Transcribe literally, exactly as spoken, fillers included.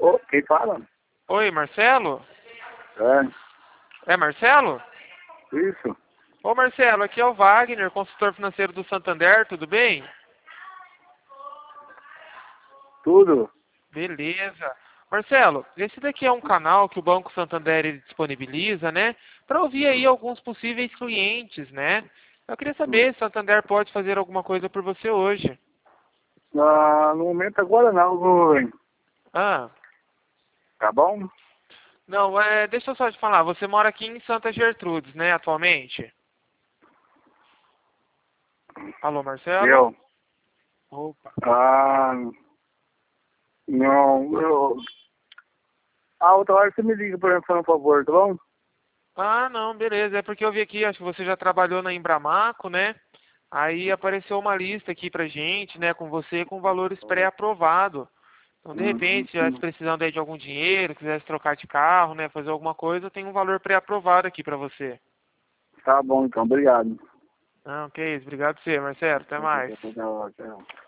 Ô, quem fala? Oi, Marcelo? É, É Marcelo? isso. Ô Marcelo, aqui é o Wagner, consultor financeiro do Santander, tudo bem? Tudo. Beleza. Marcelo, esse daqui é um canal que o Banco Santander ele disponibiliza, né? Para ouvir aí alguns possíveis clientes, né? Eu queria saber se o Santander pode fazer alguma coisa por você hoje. Ah, no momento agora não, Rui. Ah, Tá bom? não, é, deixa eu só te falar, você mora aqui em Santa Gertrudes, né, atualmente? Alô, Marcelo? Eu. Opa. Ah, não, eu... Ah, outra hora você me liga, por exemplo, por favor, tá bom? Ah, não, beleza. É porque eu vi aqui, acho que você já trabalhou na Embramaco, né? Aí apareceu uma lista aqui pra gente, né, com você com valores pré-aprovados. Então, de repente, se estivesse Uhum. precisando aí de algum dinheiro, quisesse trocar de carro, né, fazer alguma coisa, tem um valor pré-aprovado aqui pra você. Tá bom, então, obrigado. Ah, ok, obrigado a você, Marcelo. Até mais. Tchau, tchau.